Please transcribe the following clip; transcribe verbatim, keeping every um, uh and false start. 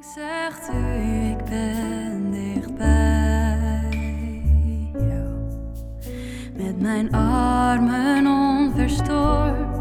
Zegt u, ik ben dichtbij jou, met mijn armen onverstoord.